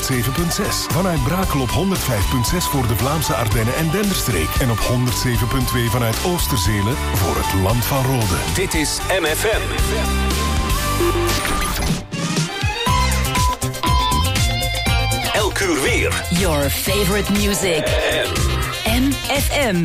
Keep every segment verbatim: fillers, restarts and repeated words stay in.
honderdzeven komma zes. Vanuit Brakel op honderdvijf komma zes voor de Vlaamse Ardennen en Denderstreek. En op honderdzeven komma twee vanuit Oosterzele voor het Land van Rode. Dit is M F M. Elk uur weer. Your favorite music. M F M.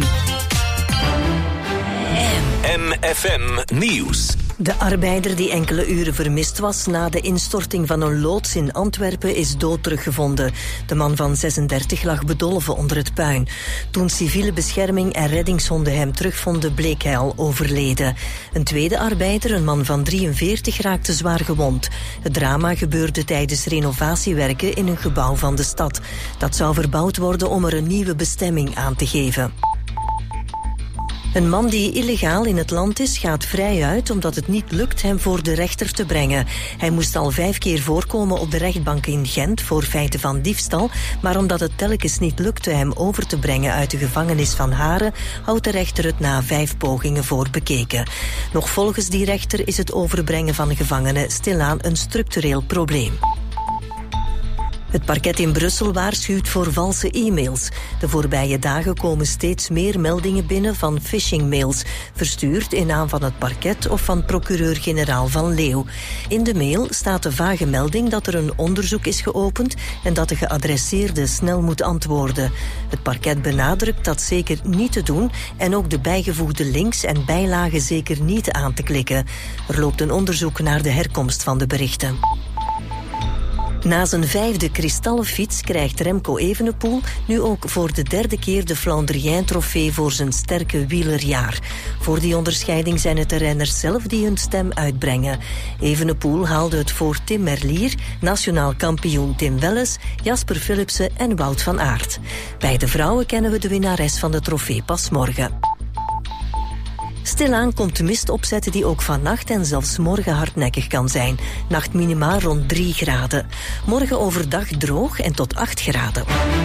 M F M Nieuws. De arbeider die enkele uren vermist was na de instorting van een loods in Antwerpen is dood teruggevonden. De man van zesendertig lag bedolven onder het puin. Toen civiele bescherming en reddingshonden hem terugvonden, bleek hij al overleden. Een tweede arbeider, een man van drieënveertig, raakte zwaar gewond. Het drama gebeurde tijdens renovatiewerken in een gebouw van de stad. Dat zou verbouwd worden om er een nieuwe bestemming aan te geven. Een man die illegaal in het land is, gaat vrij uit omdat het niet lukt hem voor de rechter te brengen. Hij moest al vijf keer voorkomen op de rechtbank in Gent voor feiten van diefstal, maar omdat het telkens niet lukte hem over te brengen uit de gevangenis van Haren, houdt de rechter het na vijf pogingen voor bekeken. Nog volgens die rechter is het overbrengen van gevangenen stilaan een structureel probleem. Het parket in Brussel waarschuwt voor valse e-mails. De voorbije dagen komen steeds meer meldingen binnen van phishing-mails, verstuurd in naam van het parket of van procureur-generaal Van Leeuw. In de mail staat de vage melding dat er een onderzoek is geopend en dat de geadresseerde snel moet antwoorden. Het parket benadrukt dat zeker niet te doen en ook de bijgevoegde links en bijlagen zeker niet aan te klikken. Er loopt een onderzoek naar de herkomst van de berichten. Na zijn vijfde kristallen fiets krijgt Remco Evenepoel nu ook voor de derde keer de Flandrien-trofee voor zijn sterke wielerjaar. Voor die onderscheiding zijn het de renners zelf die hun stem uitbrengen. Evenepoel haalde het voor Tim Merlier, nationaal kampioen Tim Welles, Jasper Philipsen en Wout van Aert. Bij de vrouwen kennen we de winnares van de trofee pas morgen. Stilaan komt de mist opzetten die ook vannacht en zelfs morgen hardnekkig kan zijn. Nachtminima rond drie graden. Morgen overdag droog en tot acht graden.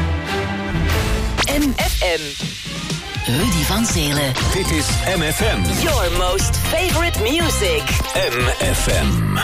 M F M. Rudy van Zelen. Dit is M F M. Your most favorite music. M F M.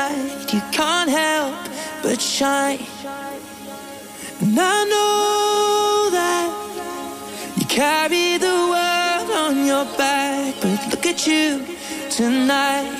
light, you can't help but shine. And I know that you carry the world on your back, but look at you tonight.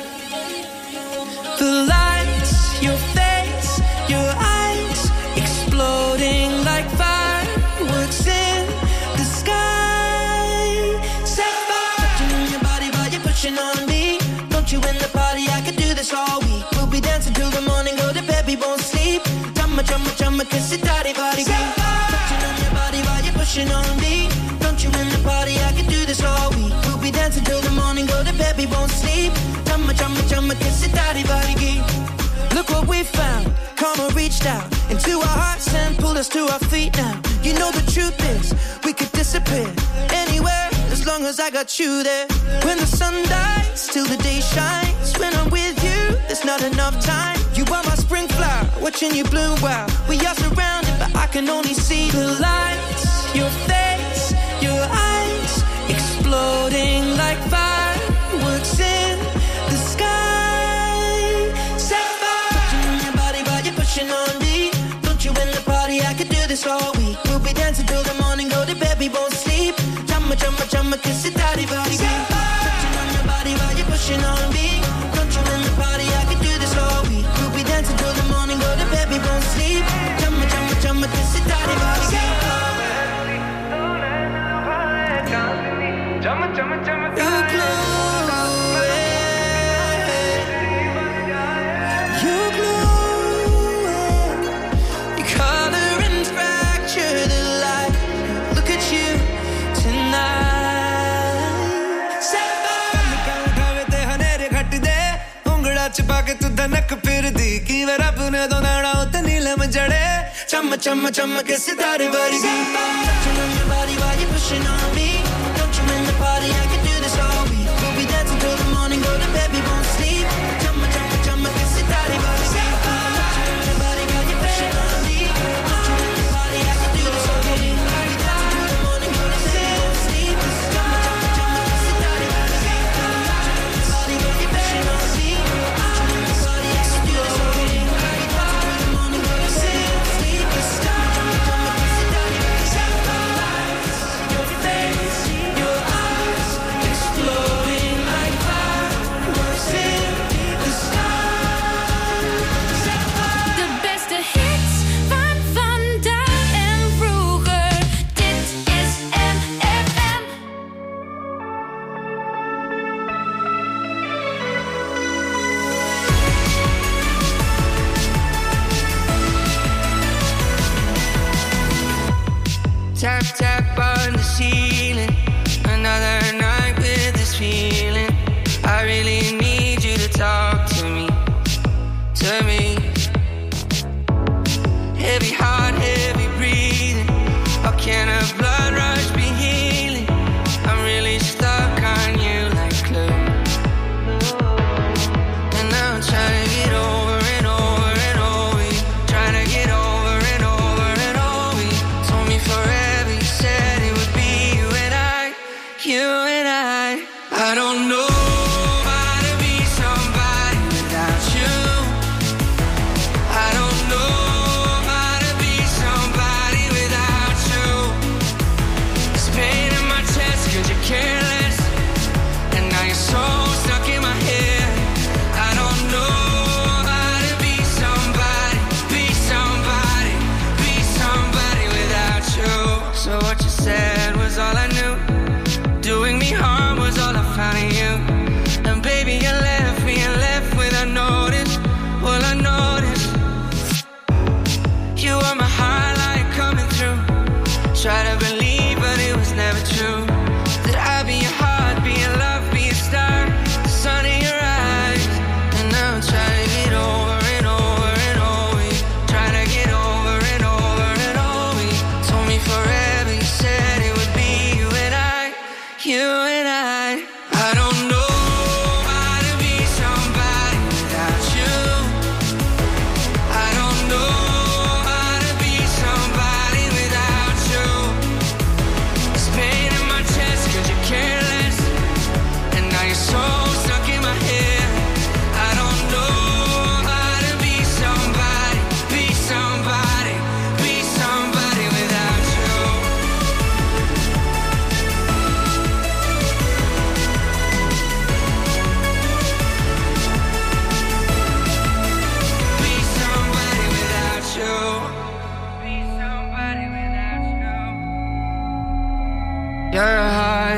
The lights, your face, your eyes, exploding like fireworks in the sky. Set fire to your body while you're pushing on me. Don't you in the party, I could do this all week. We'll be dancing till the morning, go to bed, we won't sleep. Chumma, chumma, chumma, kiss it, daddy, body, get touching on your body while you're pushing on me. Don't you in the party, I could do this all week. We'll be dancing till the morning, go to bed, we won't sleep. Chumma, chumma, chumma, kiss it, daddy, body, get. Look what we found, karma reached out into our hearts and pulled us to our feet now. You know the truth is, we could disappear anywhere as long as I got you there. When the sun dies, till the day shines. When I'm with you, there's not enough time. You are my spring flower, watching you bloom wild. We are surrounded, but I can only see the lights. Your face, your eyes, exploding like fireworks in the sky. Set fire, touching on your body while you're pushing on me. Don't you in the party, I could do this all week. We'll be dancing till the morning, go to bed, we won't sleep. Chumma, chumma, chumma, kiss it, daddy, body, get touching on your body while you're pushing on me. Don't you in the party, I could do this all week. We'll be dancing till the morning, go to bed, we won't sleep. Chumma, chumma, chumma, kiss it, daddy, body, get chumma, chumma, chumma, you glow, you glow, you color and fracture the light. Look at you tonight. Set fire. उठावे ते हनेरे घट दे उंगड़ा चिपा के तू धनक फिर दी की वे रब ने दो नाड़ा उते नीलम जड़े Chumma, chumma, chumma, kiss it, daddy, body, get touching on your body while you're pushing on me. Don't you in the party, I could do this all week. We'll be dancing till the morning, go to bed, we won't sleep. Chumma, chumma, chumma, kiss it, daddy, body, get touching on your body while you're pushing on me. Don't you in the party, I could do this all week. We'll be dancing till the morning, go to bed, we won't sleep. Chumma, chumma, chumma, kiss it, daddy, body, get touching on your body while you're pushing on me. Don't you in the party, I could do this all week. We'll be dancing till the morning, go to bed, we won't sleep. Chumma, chumma, chumma, kiss it, daddy, body, get your face.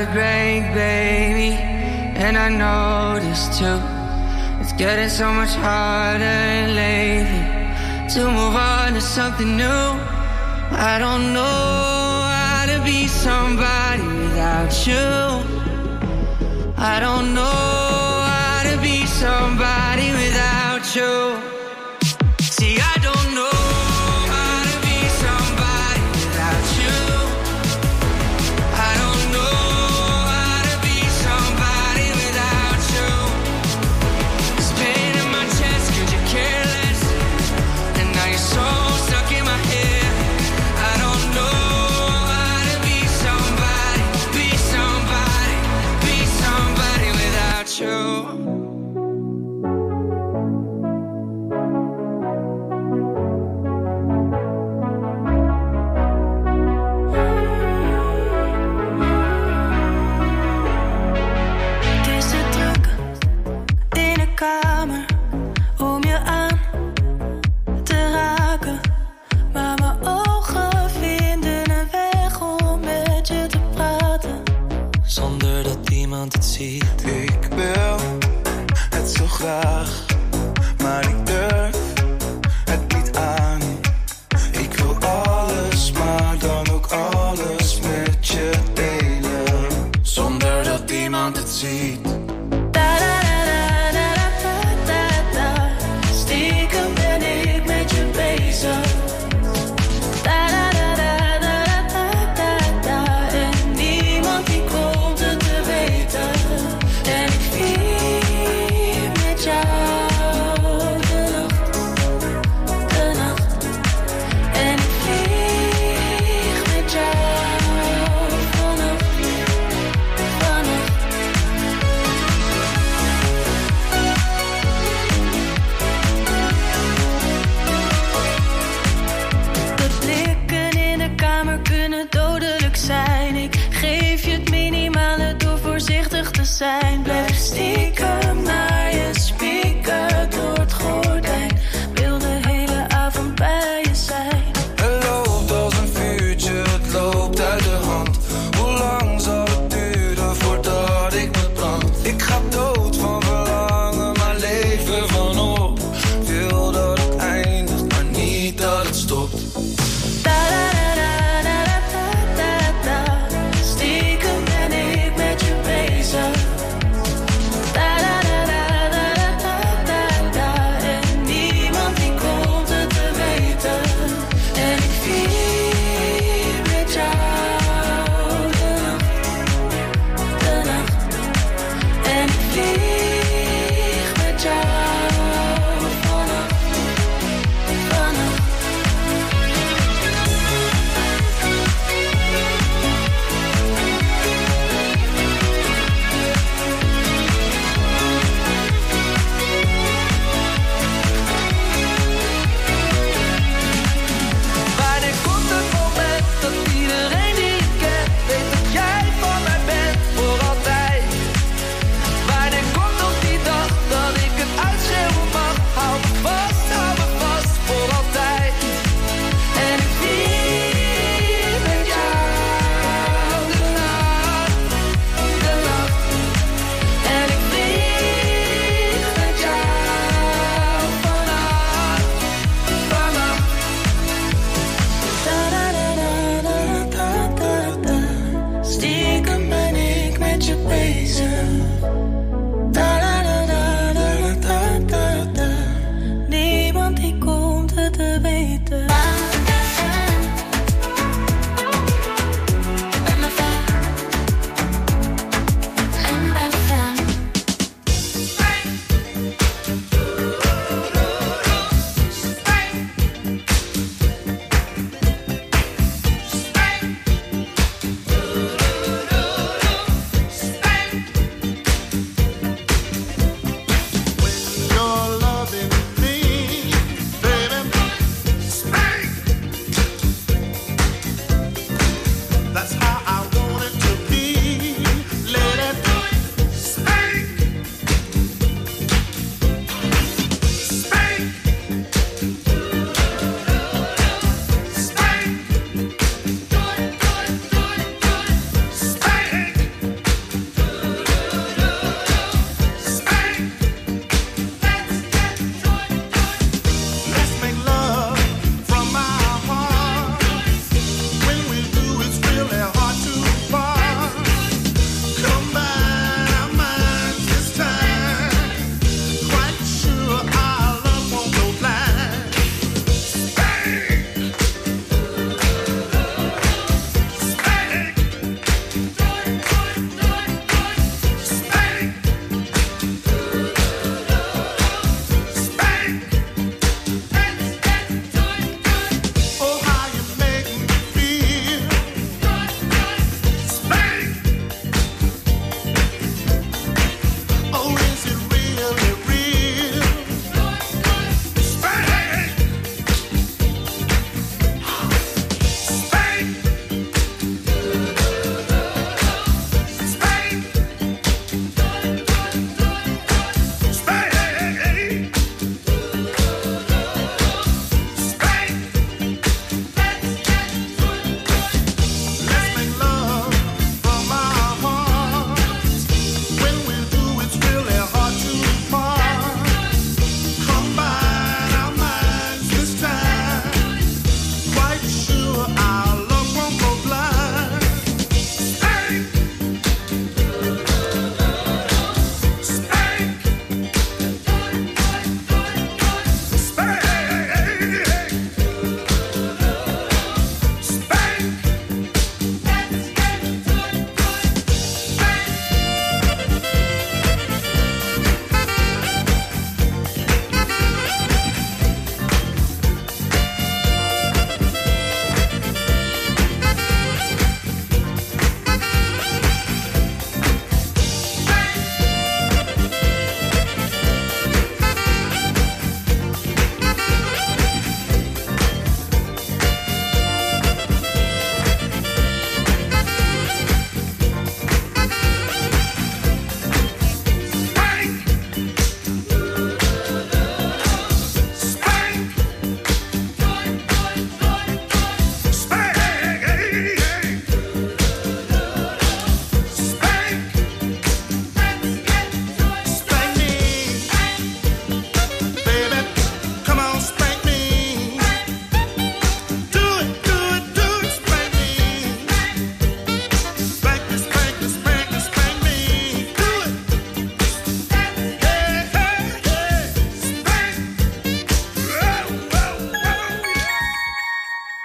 heartbreak, baby. And I noticed too, it's getting so much harder lately to move on to something new. I don't know how to be somebody without you. I don't know how to be somebody without you. See, I don't know how to be somebody without you. I don't know how to be somebody without you. There's pain in my chest 'cause you're careless, and now you're so stuck in my head. I don't know how to be somebody, be somebody, be somebody without you. Kamer om je aan te raken, maar mijn ogen vinden een weg om met je te praten, zonder dat iemand het ziet. Ik wil het zo graag, maar ik durf het niet aan. Ik wil alles, maar dan ook alles met je delen, zonder dat iemand het ziet. Zijn. Blijf stiekem naar je speaker door het gordijn. Wil de hele avond bij je zijn. Het loopt als een vuurtje, het loopt uit de hand. Hoe lang zal het duren voordat ik me brand? Ik ga dood van verlangen, maar leven van op. Wil dat het eindigt, maar niet dat het stopt. Stiekem ben ik met je bezig. Da da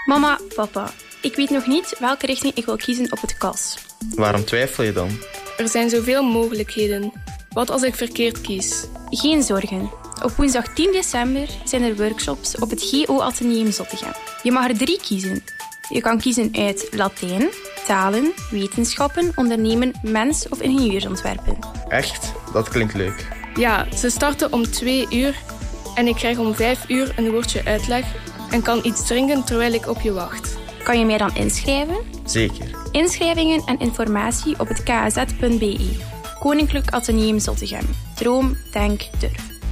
Mama, papa, ik weet nog niet welke richting ik wil kiezen op het K A S. Waarom twijfel je dan? Er zijn zoveel mogelijkheden. Wat als ik verkeerd kies? Geen zorgen. Op woensdag tien december zijn er workshops op het G O Atheneum Zottegem. Je mag er drie kiezen. Je kan kiezen uit Latijn, talen, wetenschappen, ondernemen, mens- of ingenieursontwerpen. Echt? Dat klinkt leuk. Ja, ze starten om twee uur en ik krijg om vijf uur een woordje uitleg en kan iets drinken terwijl ik op je wacht. Kan je mij dan inschrijven? Zeker. Inschrijvingen en informatie op het k a z punt b e. Koninklijk Atheneum Zottegem. Droom, denk, durf.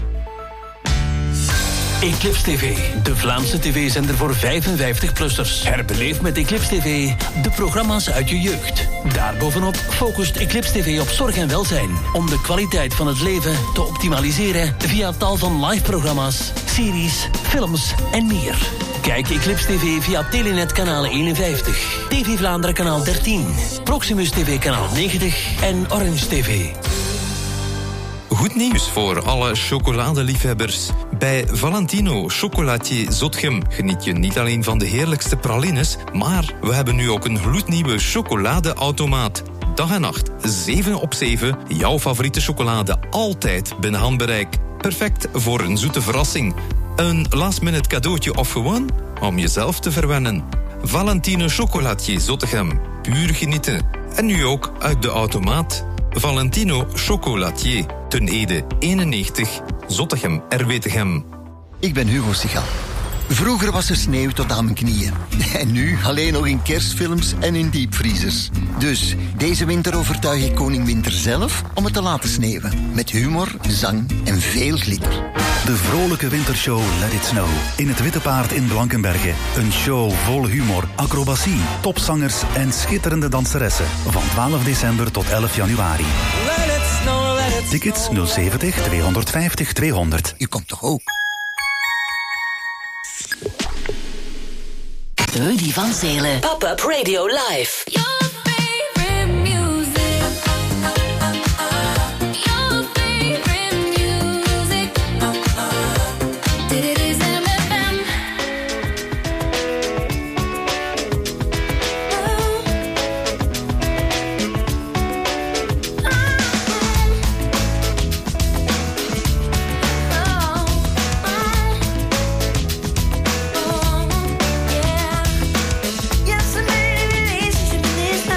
Eclipse T V, de Vlaamse tv-zender voor vijfenvijftig-plussers. Herbeleef met Eclipse T V de programma's uit je jeugd. Daarbovenop focust Eclipse T V op zorg en welzijn. Om de kwaliteit van het leven te optimaliseren via tal van live-programma's, series, films en meer. Kijk Eclipse T V via Telenet kanaal eenenvijftig, T V Vlaanderen kanaal dertien, Proximus T V kanaal negentig en Orange T V. Goed nieuws voor alle chocoladeliefhebbers. Bij Valentino Chocolatier Zottegem geniet je niet alleen van de heerlijkste pralines, maar we hebben nu ook een gloednieuwe chocoladeautomaat. Dag en nacht, zeven op zeven, jouw favoriete chocolade altijd binnen handbereik. Perfect voor een zoete verrassing. Een last-minute cadeautje of gewoon om jezelf te verwennen. Valentino Chocolatier Zottegem, puur genieten. En nu ook uit de automaat. Valentino Chocolatier, Ten Ede eenennegentig, Zottegem, Erwetegem. Ik ben Hugo Sigal. Vroeger was er sneeuw tot aan mijn knieën. En nu alleen nog in kerstfilms en in diepvriezers. Dus deze winter overtuig ik koning Winter zelf om het te laten sneeuwen. Met humor, zang en veel glitter. De vrolijke wintershow Let It Snow. In het Witte Paard in Blankenberge. Een show vol humor, acrobatie, topzangers en schitterende danseressen. Van twaalf december tot elf januari. Let it snow, let it Tickets nul zeventig tweehonderdvijftig tweehonderd. U komt toch ook? Rudy van Zelen. Pop-up Radio Live. Yes, I made a relationship with this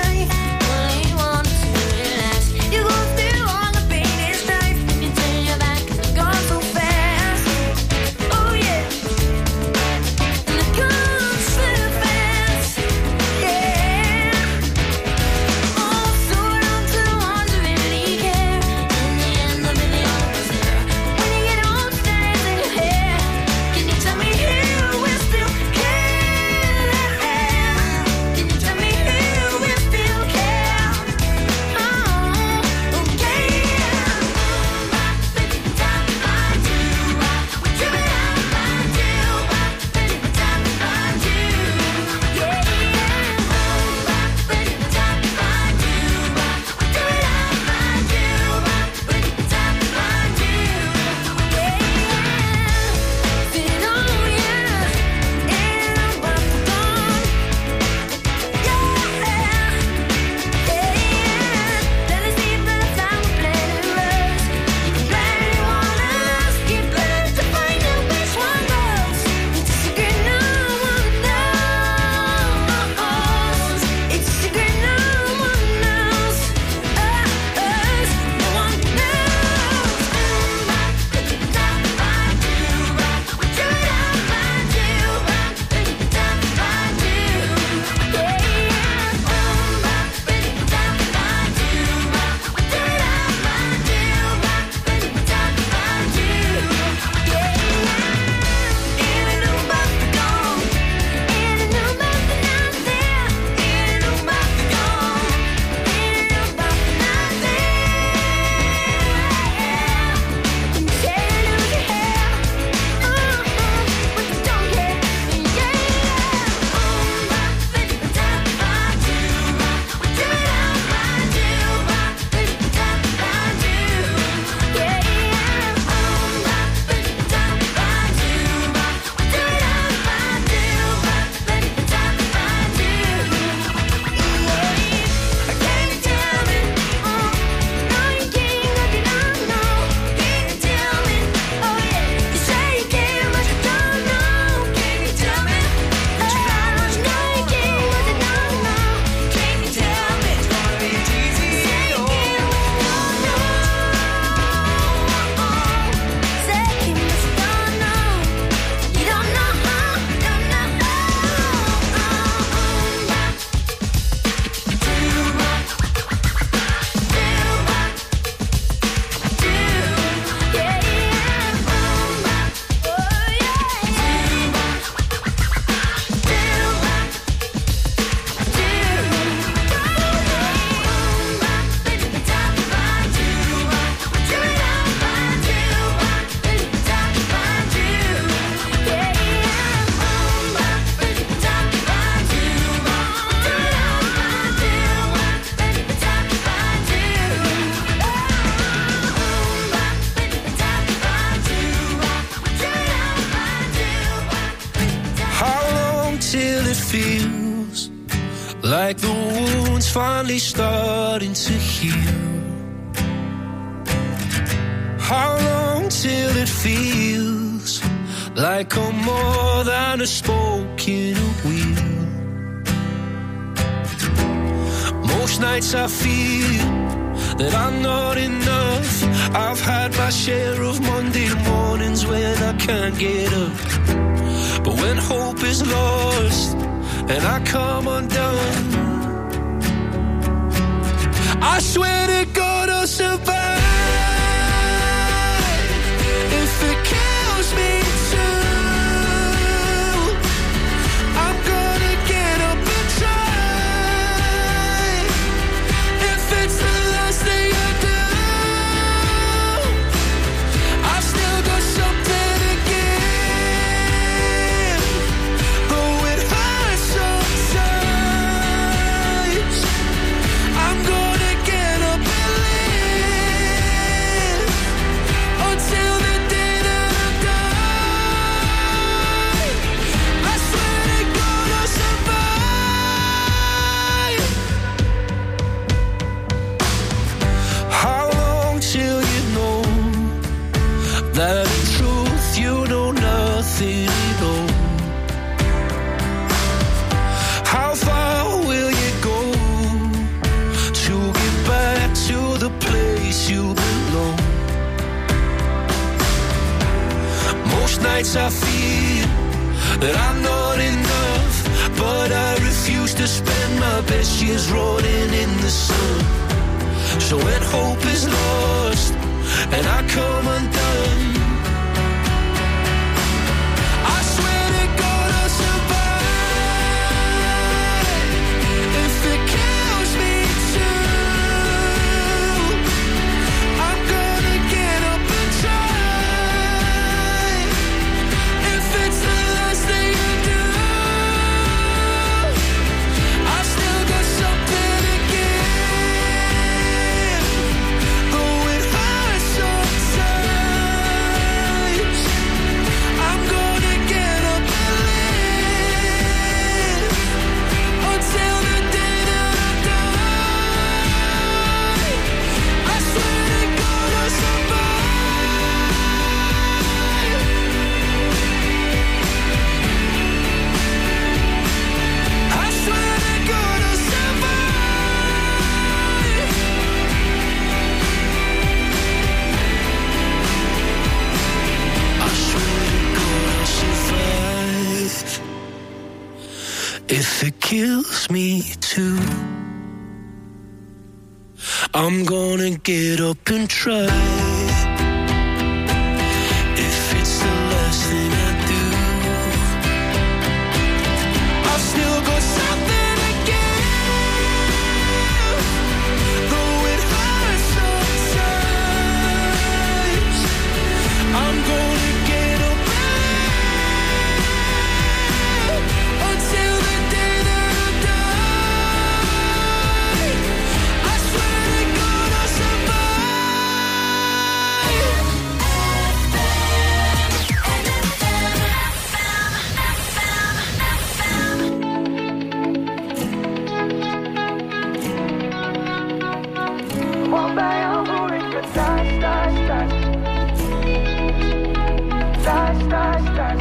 feels like the wound's finally starting to heal. How long till it feels like I'm more than a spoke in a wheel? Most nights I feel that I'm not enough. I've had my share of Monday mornings when I can't get up. But when hope is lost and I come undone, I swear to God I'll survive. If it kills me too, I'm gonna get up and try. If it's the last thing I do, I've still got something to give. Though it hurts sometimes, I'm gonna get up and live until the day that I die. I swear to God I'll survive. How long till you know that in truth you know nothing at all? How far will you go to get back to the place you belong? Most nights I feel that I'm not enough, but I refuse to spend my best years rolling in the sun. So when hope is lost and I come undone, I swear to God I'll survive. If it kills me too, I'm gonna get up and try. If it's the last thing I do, I've still got something to give. Though it hurts sometimes, I'm gonna get up and live until the day that I die. I swear to God I'll survive. I swear to God I'll survive. I swear to God I'll survive. If it kills me too, I'm gonna get up and try. If it's the last thing I do, I've still got something to give. Though it hurts sometimes, I'm gonna get up and live until the day that I die. I swear to God I'll survive. Want bij jou voel ik me thuis, thuis, thuis. Thuis, thuis, thuis.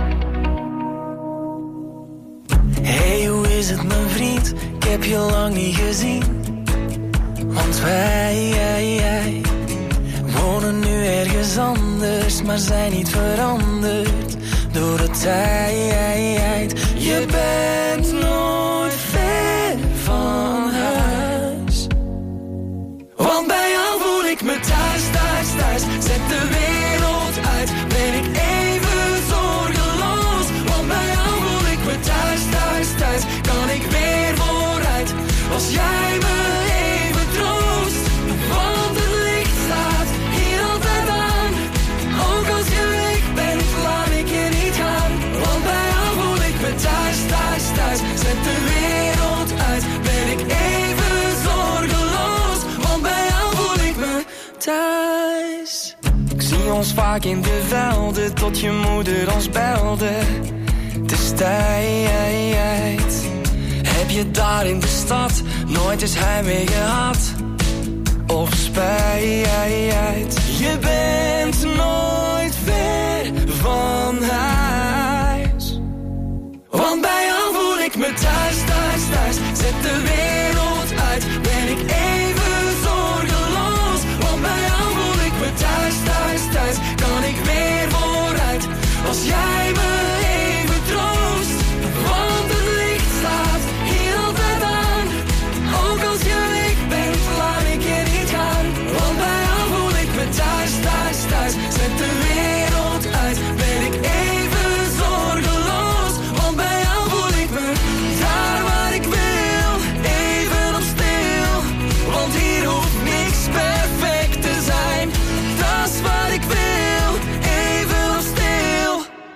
Hey, hoe is het mijn vriend? Ik heb je lang niet gezien. Want wij, jij, jij, wonen nu ergens anders, maar zijn niet veranderd door de tijd. Je bent nooit ver van huis. Want bij jou voel ik me thuis, thuis, thuis. Zet de wereld uit, ben ik even zorgeloos. Want bij jou voel ik me thuis, thuis, thuis. Kan ik weer vooruit, als jij me even troost. Want het licht staat hier altijd aan. Ook als je weg bent, laat ik je niet gaan. Want bij jou voel ik me thuis, thuis, thuis. Zet de wereld uit, ben ik even zorgeloos. Want bij jou voel ik me thuis. Ik zie ons vaak in de velden, tot je moeder ons belde. Het is tijd, heb je daar in de stad nooit eens heimwee gehad? Of spijt? Je bent nooit ver van huis. Want bij jou voel ik me thuis, thuis, thuis. Zet de wereld uit, ben ik even zorgeloos. Want bij jou voel ik me thuis, thuis, thuis. Kan ik weer vooruit, als jij me even troost. Want het licht staat hier altijd aan. Ook als je weg bent, laat ik je niet gaan. Want bij jou voel ik me thuis, thuis, thuis. Zet de wereld uit, ben ik even zorgeloos. Want bij jou voel ik me daar waar ik wil, even op stil. Want hier hoeft niks perfect te zijn. Dat is wat ik wil, even op stil.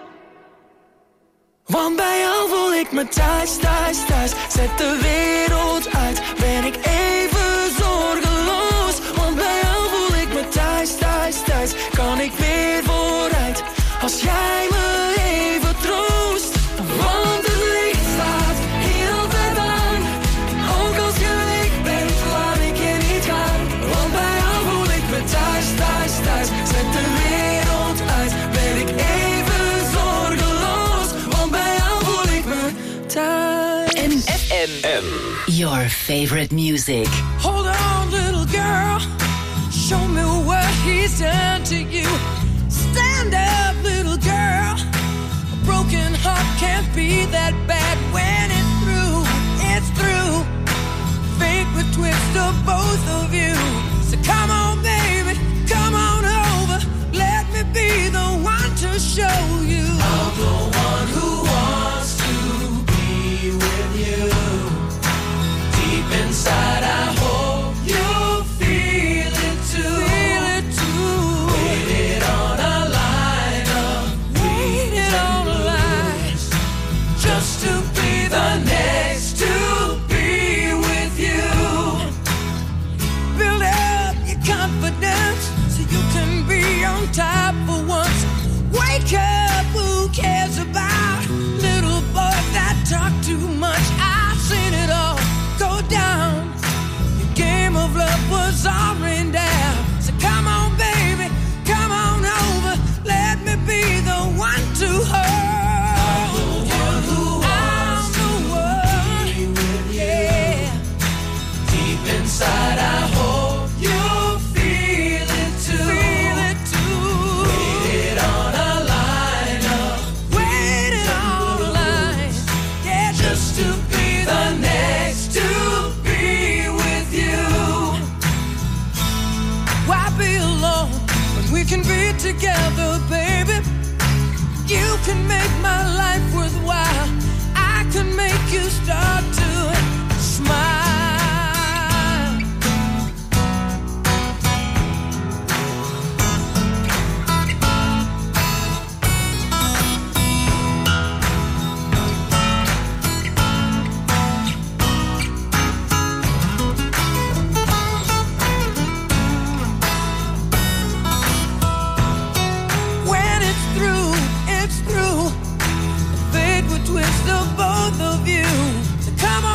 Want bij jou voel ik me thuis, thuis, thuis. Zet de wereld uit, ben ik even zorgeloos. Want bij jou voel ik me thuis, thuis, thuis. Kan ik weer vooruit, als jij me even troost. Want het licht staat hier altijd aan. Ook als je weg bent, laat ik je niet gaan. Want bij jou voel ik me thuis, thuis, thuis. Zet de wereld uit, ben ik even zorgeloos. Want bij jou voel ik me thuis. M F M. Your favorite music. Hold on, little girl. Show me what he's done to you. Stand up, little girl. A broken heart can't be that bad when it's through. It's through. Fate would twist of both of you. So come on, baby, come on over. Let me be the one to show you. I'm the one who wants to be with you. Deep inside, I hope you feel it too. Feel it too. Waited on a line of waited on a line just to be the next to be with you. Build up your confidence so you can be on top for once. Wake up, who cares about little boys that talk too much? I've seen it all go down. Your game of love was all rained down. So come on, baby, come on over. Let me be the one to hold you. I'm the one, yeah. Deep inside, I hope you feel it too. Feel it too. Waited on a line up. Waited on a line, yeah, just to be the next to be with you. Why be alone when we can be together, baby? You can make my life worthwhile. I can make you start to smile. When it's through, it's through. Fate would twist of both of you. So come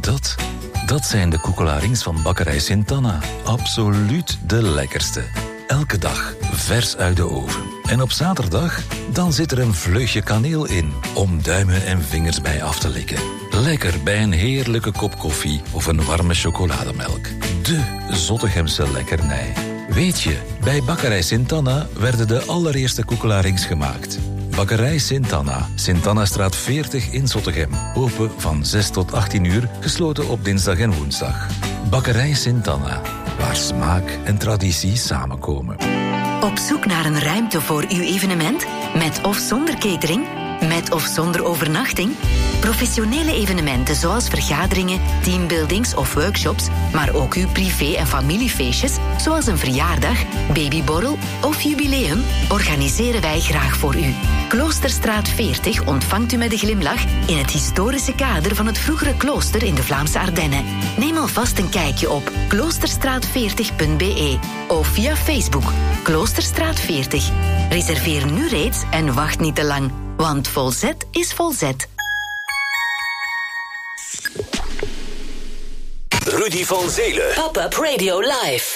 dat? Dat zijn de koekelarings van bakkerij Sint-Anna. Absoluut de lekkerste. Elke dag vers uit de oven. En op zaterdag, dan zit er een vleugje kaneel in, om duimen en vingers bij af te likken. Lekker bij een heerlijke kop koffie of een warme chocolademelk. De Zottegemse lekkernij. Weet je, bij bakkerij Sint-Anna werden de allereerste koekelarings gemaakt. Bakkerij Sint-Anna, Sint-Annastraat veertig in Zottegem. Open van zes tot achttien uur, gesloten op dinsdag en woensdag. Bakkerij Sint-Anna, waar smaak en traditie samenkomen. Op zoek naar een ruimte voor uw evenement? Met of zonder catering? Met of zonder overnachting? Professionele evenementen zoals vergaderingen, teambuildings of workshops, maar ook uw privé- en familiefeestjes, zoals een verjaardag, babyborrel of jubileum, organiseren wij graag voor u. Kloosterstraat veertig ontvangt u met een glimlach in het historische kader van het vroegere klooster in de Vlaamse Ardennen. Neem alvast een kijkje op kloosterstraat veertig punt b e of via Facebook Kloosterstraat veertig. Reserveer nu reeds en wacht niet te lang, want volzet is volzet. Rudy van Zelen. Pop-up Radio Live.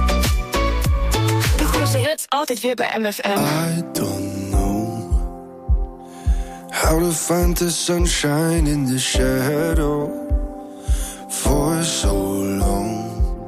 De grootste hits altijd weer bij M F M. I don't know how to find the sunshine in the shadow for so long.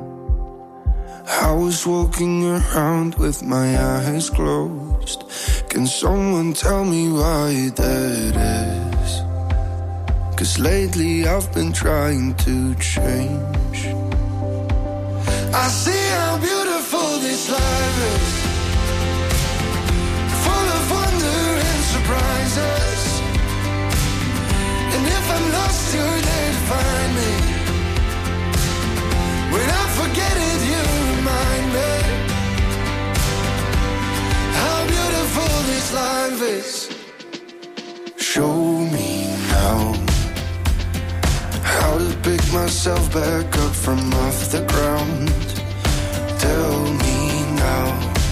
I was walking around with my eyes closed. Can someone tell me why that is? 'Cause lately I've been trying to change. I see how beautiful this life is, full of wonder and surprises. And if I'm lost, you're there to find me. When I forget it, you remind me how beautiful this life is. Show me now how to pick myself back up from off the ground. Tell me now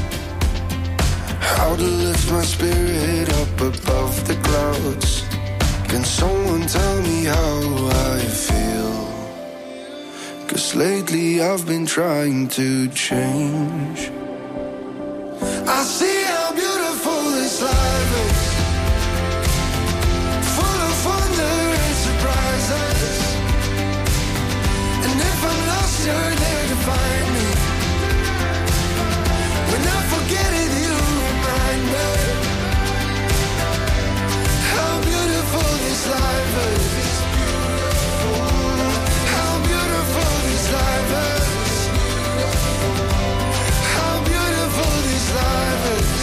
how to lift my spirit up above the clouds. Can someone tell me how I feel? 'Cause lately I've been trying to change. I see how beautiful this life is, full of wonder and surprises. And if I'm lost, you're there to find me. When I forget it, you remind me how beautiful this life is. How beautiful this life is. How beautiful this life is.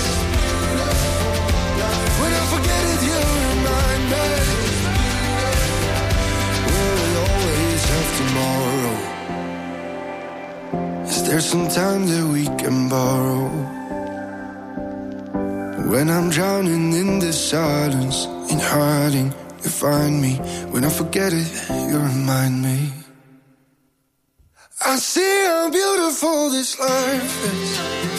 When I forget it, you remind me. Will we always have tomorrow? Is there some time that we can borrow? When I'm drowning in the silence, in hiding, you find me. When I forget it, you remind me. I see how beautiful this life is,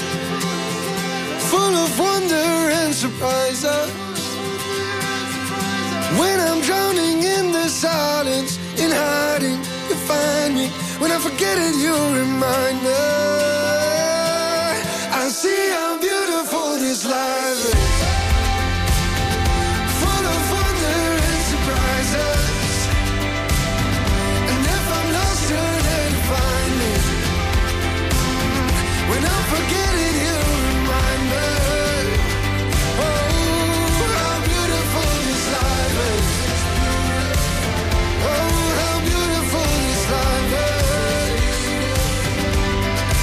full of wonder and surprises. When I'm drowning in the silence, in hiding, you find me. When I forget it, you remind me. I see how beautiful this life is, full of wonder and surprises. And if I'm lost, you're there to find me. When I forget it, you remind me. Oh, how beautiful this life is. Oh, how beautiful this life is.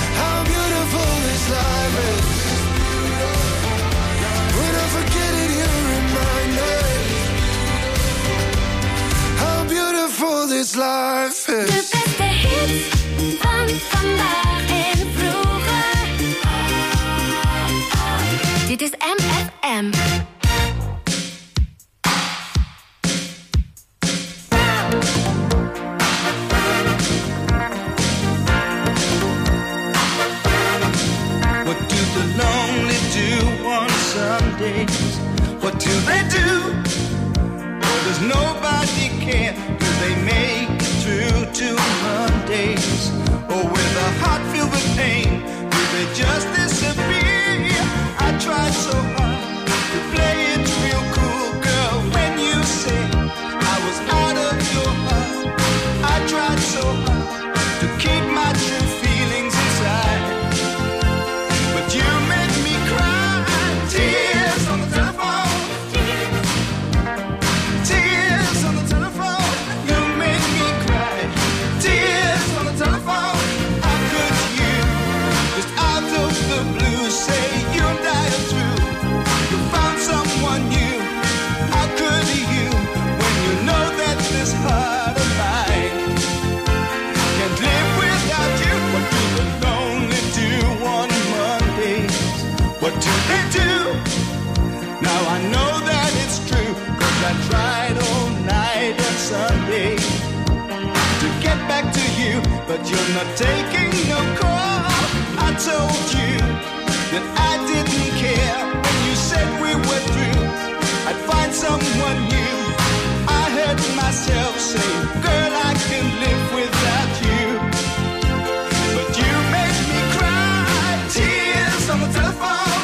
but you're not taking no call. I told you that I didn't care when you said we were through. I'd find someone new. I heard myself say, girl, I can live without you. But you made me cry. Tears on the telephone.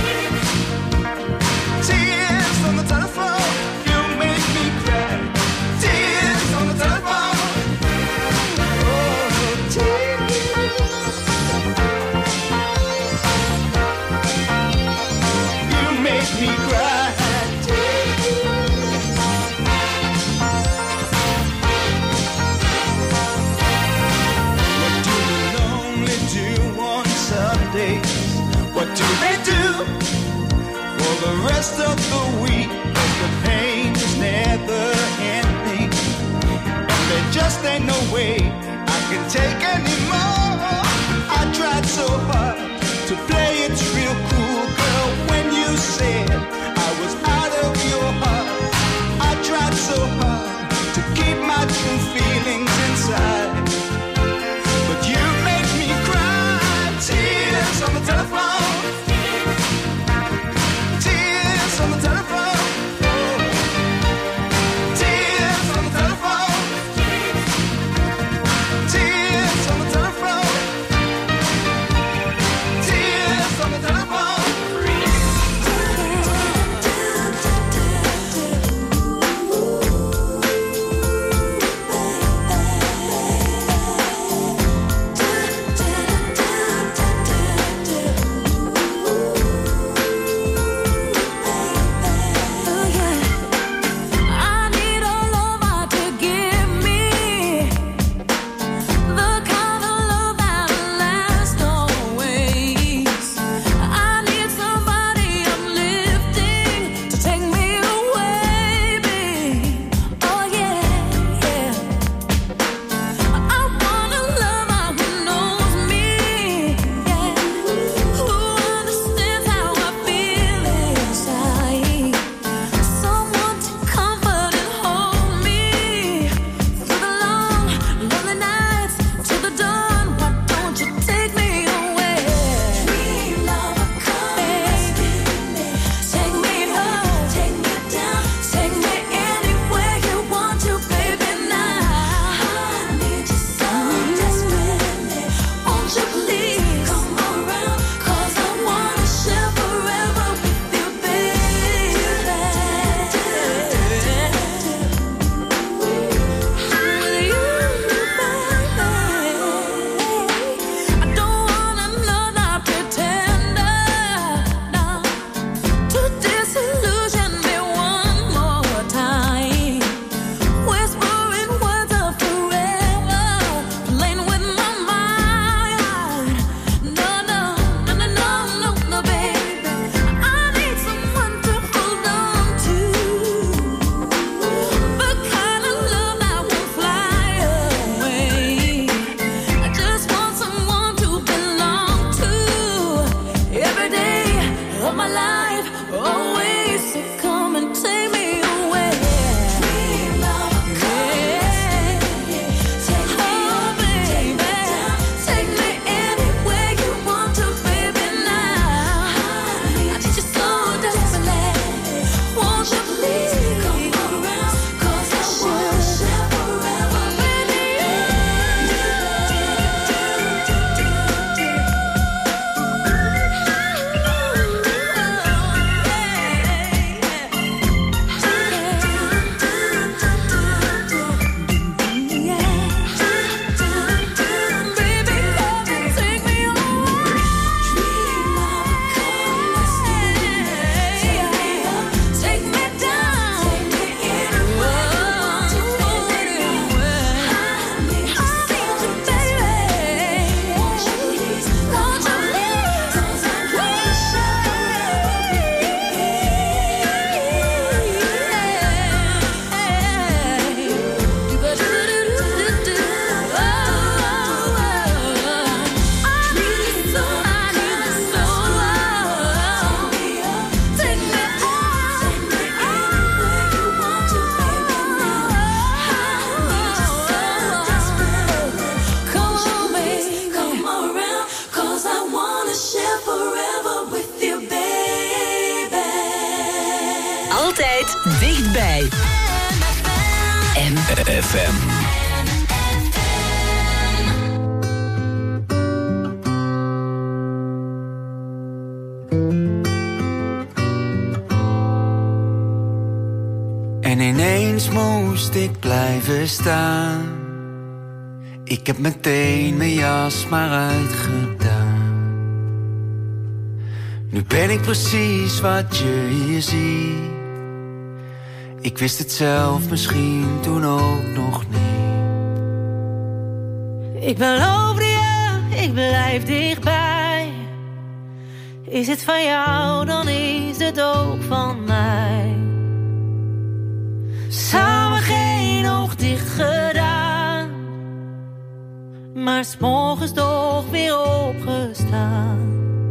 Tears on the telephone. You made me cry. Tears on the telephone. Oh, tears. You made me cry. What do they do for the rest of the week? 'Cause the pain is never ending, and there just ain't no way I can take anymore. I tried so hard to play it real cool, girl, when you said I was out of your heart. I tried so hard to keep my true feelings inside, but you made me cry. Tears on the telephone. Tears on the telephone. Oh. Tears on the telephone. Tears on the telephone. F M. En ineens moest ik blijven staan. Ik heb meteen mijn jas maar uitgedaan. Nu ben ik precies wat je hier ziet. Ik wist het zelf misschien toen ook nog niet. Ik beloof je, ik blijf dichtbij. Is het van jou, dan is het ook van mij. Samen geen oog dicht gedaan, maar 's morgens toch weer opgestaan.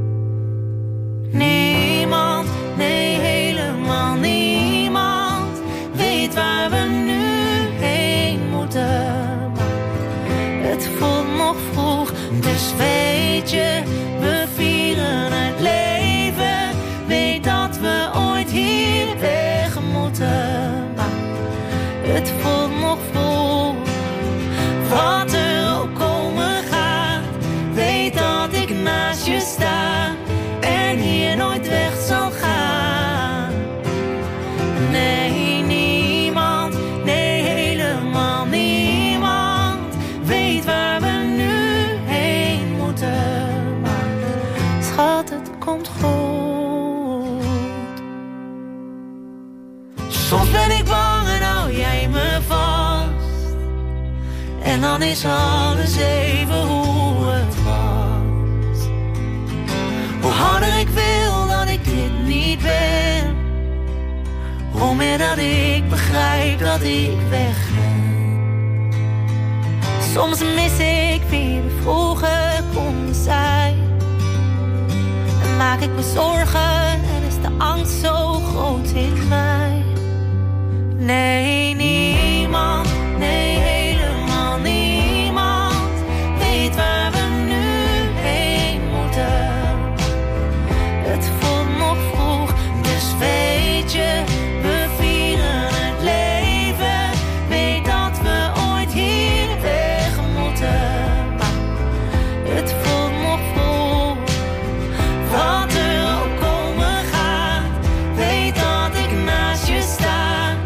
Niemand, nee helemaal niemand, weet waar we nu heen moeten. Maar het voelt nog vroeg, dus weet je, we vieren het leven. Weet dat we ooit hier weg moeten. Het voelt nog vol, wat er ook komen gaat. Weet dat ik naast je sta en hier nooit weg zal gaan. Nee, niemand, nee helemaal niemand, weet waar we nu heen moeten. Maar schat, het komt goed. Soms ben ik bang en hou jij me vast. En dan is alles even hoe het was. Hoe harder ik wil dat ik dit niet ben, hoe meer dat ik begrijp dat ik weg ben. Soms mis ik wie we vroeger konden zijn. En maak ik me zorgen en is de angst zo groot in mij. Nee, niemand, nee helemaal niemand, weet waar we nu heen moeten. Het voelt nog vroeg, dus weet je, we vieren het leven. Weet dat we ooit hier weg moeten. Maar het voelt nog vroeg, wat er ook komen gaat. Weet dat ik naast je sta.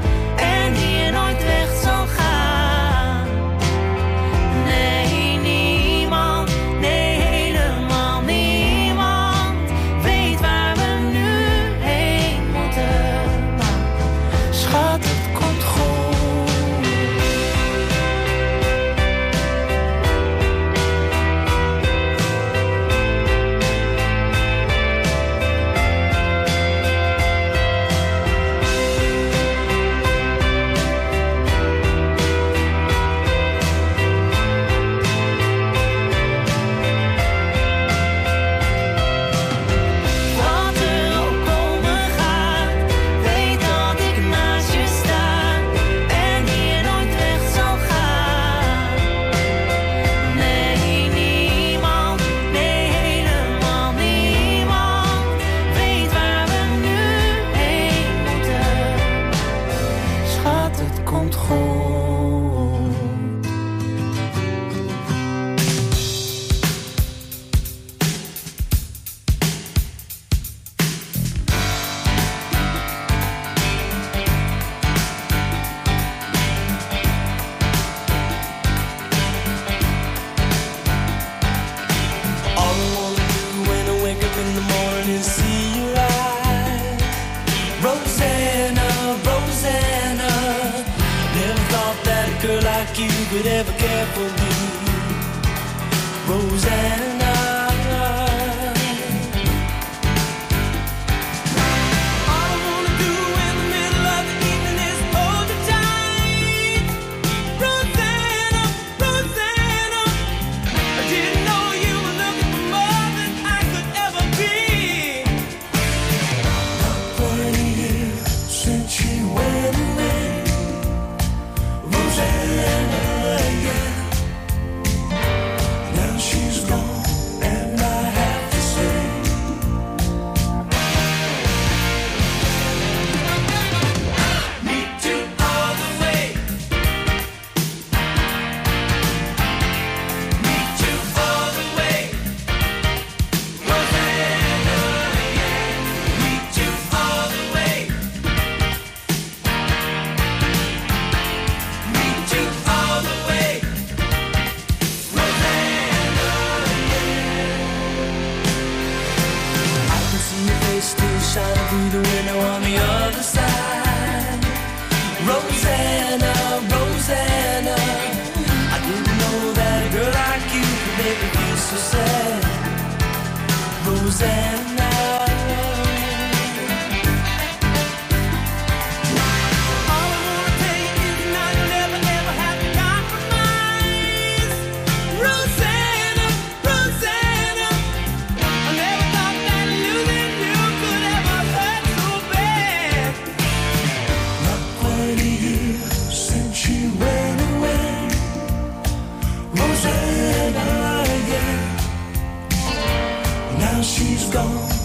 Could ever care for me, Rosanna. All I wanna do in the middle of the evening is hold you tight, Rosanna, Rosanna. I didn't know you were looking for more than I could ever be. Not one year since you went away, Rosanna. Now she's gone. be the winner on the other side. Rosanna, Rosanna, I didn't know that a girl like you could make me feel so sad. Rosanna. She's gone.